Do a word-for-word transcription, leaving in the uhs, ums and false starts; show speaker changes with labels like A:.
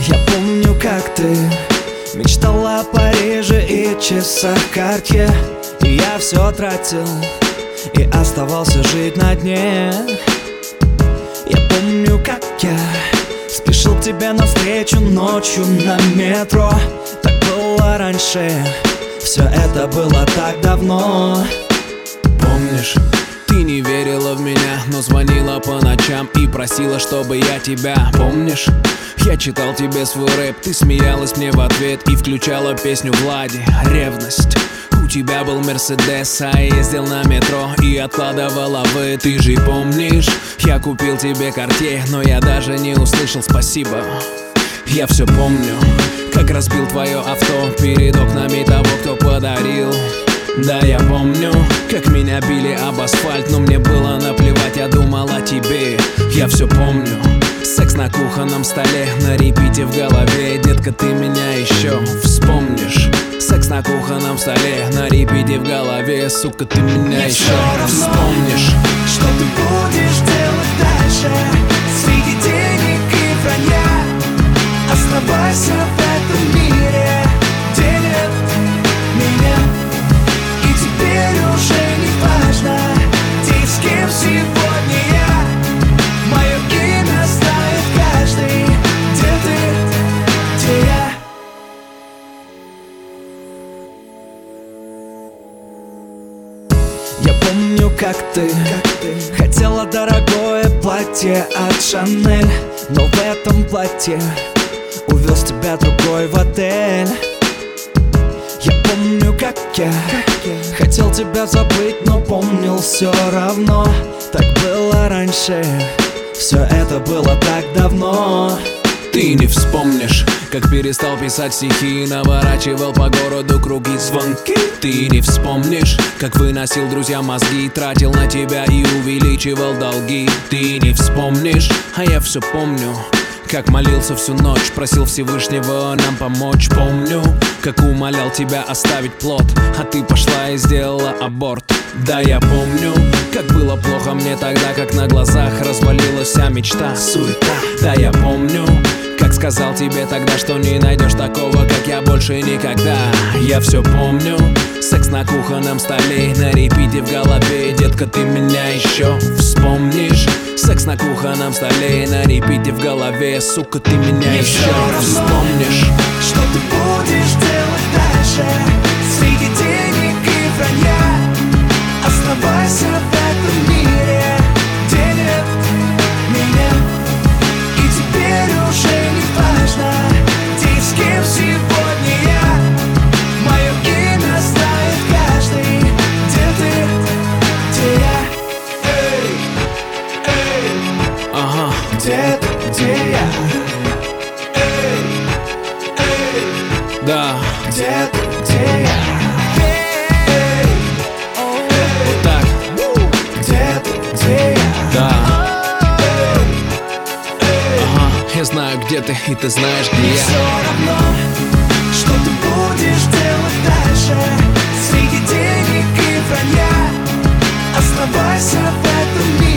A: Я помню, как ты мечтала о Париже и часах Cartier, и я все тратил и оставался жить на дне. Я помню, как я спешил к тебе навстречу ночью на метро. Так было раньше, все это было так давно.
B: Помнишь, ты не верила в меня, но звонила по ночам и просила, чтобы я тебя. Помнишь, я читал тебе свой рэп, ты смеялась мне в ответ и включала песню Влади «Ревность». У тебя был Мерседес, а я ездил на метро и откладывала вы. Ты же помнишь, я купил тебе Cartier, но я даже не услышал спасибо. Я все помню, как разбил твое авто перед окнами того, кто подарил. Да, я помню, как меня били об асфальт, но мне было наплевать, я думал о тебе. Я все помню, секс на кухонном столе, на репите в голове. Детка, ты меня еще вспомнишь. Секс на кухонном столе, на репите в голове. Сука, ты меня
A: Мне
B: еще
A: все равно,
B: вспомнишь.
A: что ты будешь делать дальше среди денег и вранья. Оставайся в этом мире, где нет меня. И теперь уже не важно, где и с кем сегодня я. Мое имя знает каждый, где ты, где я. Я помню, как ты, как ты хотела дорогое платье от Шанель, но в этом платье увез тебя другой в отель. Я помню, как я, как я хотел тебя забыть, но помнил все равно. Так было раньше, все это было так давно.
B: Ты не вспомнишь, как перестал писать стихи и наворачивал по городу круги звонки. Ты не вспомнишь, как выносил друзьям мозги, тратил на тебя и увеличивал долги. Ты не вспомнишь, а я все помню, как молился всю ночь, просил Всевышнего нам помочь. Помню, как умолял тебя оставить плод, а ты пошла и сделала аборт. Да, я помню, как было плохо мне тогда, как на глазах развалилась вся мечта, суета. Да, я помню, как сказал тебе тогда, что не найдешь такого, как я, больше никогда. Я все помню, секс на кухонном столе, на репите в голове. Детка, ты меня еще вспомнишь. Секс на кухонном столе, на репите в голове. Сука, ты меня
A: Мне
B: еще
A: все равно,
B: вспомнишь.
A: что ты будешь делать дальше среди денег и вранья. Оставайся в этом мире, где нет меня. И теперь уже не важно, где и с кем сегодня я. Мое имя знает каждый, где ты, где я. Эй, эй,
B: Ага,
A: где ты, где я. Эй, эй,
B: да,
A: где ты, где я. Эй,
B: вот так,
A: где ты, где я.
B: да. Ага, я знаю, где ты, и ты знаешь, где
A: Мне
B: я.
A: все равно, что ты будешь делать дальше среди денег и вранья. Оставайся в этом мире.